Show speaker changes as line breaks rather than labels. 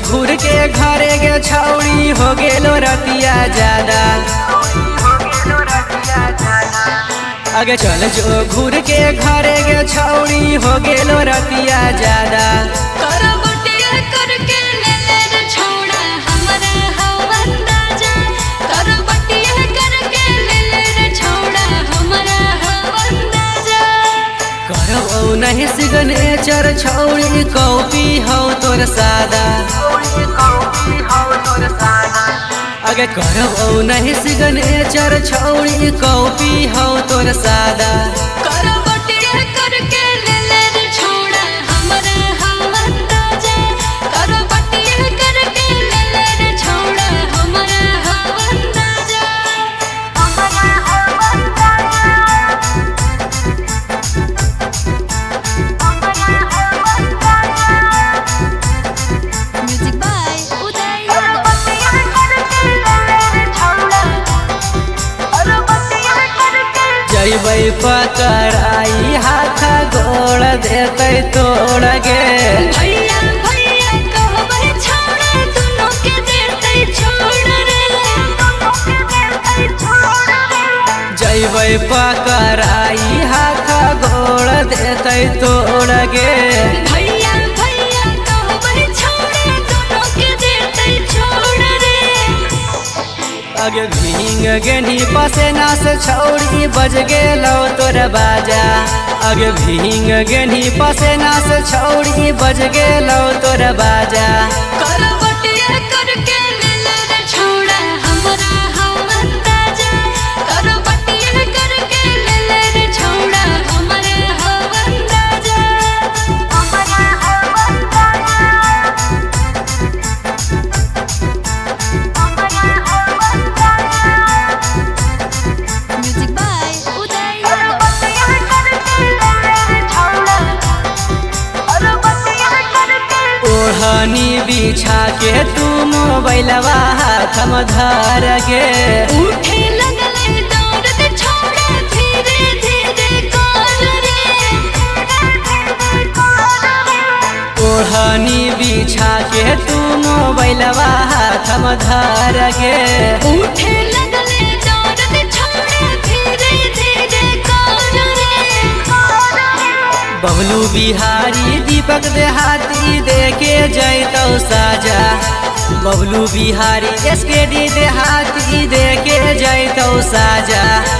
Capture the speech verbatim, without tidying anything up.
घूर के घरे गे छौड़ी हो गेलो रतिया ज्यादा। आगे चल जो घूर के घरे गे छौड़ी हो गेलो रतिया ज्यादा। करबौ नहीं सिग्नेचर छौड़ी कॉपी हो तोर सादा। आगे करबौ नहीं सिग्नेचर छौड़ी कॉपी हो तोर सादा। जैबै पकड़ाई हाथ गोड़ देते तोड़ गे।
भैया भैया कहबै छोड़ दुनो के देते छोड़ रे।
जैबै पकड़ाई हाथ गोड़ देते तोड़ गे।
भैया भैया कहबै छोड़ दुनो के देते छोड़ रे।
आगे भींग गेनी पसेना से छौड़ी बज गेलो तोर बाजा। आगे भींग गेनी पसेना से छौड़ी बज गेलो तोर बाजा।
करवटिया करके ले ले रे छोड़ा हमरा हमर ताजा। करवटिया करके ले ले रे छोड़ा हमरे हमर ताजा। हमरा हमर ताजा। हमरा हमर ताजा। म्यूजिक बाय उदय करवटिया करके ले ले रे छोड़ा। करवटिया करके
ओढ़नी बिछा के तू मोबाइलवा हाथ में धर गे।
उठे लगले दौड़ते छोड़ा धीरे धीरे कर रे।
ओढ़नी बिछा के तू मोबाइलवा हाथ में धर गे।
उठे लगले दौड़ते छोड़ा धीरे धीरे कर रे।
बबलू बिहारी दीपक देहाती देके जैतौ साजा। Bablu Bihari S K D देहाती देके जैतौ साजा।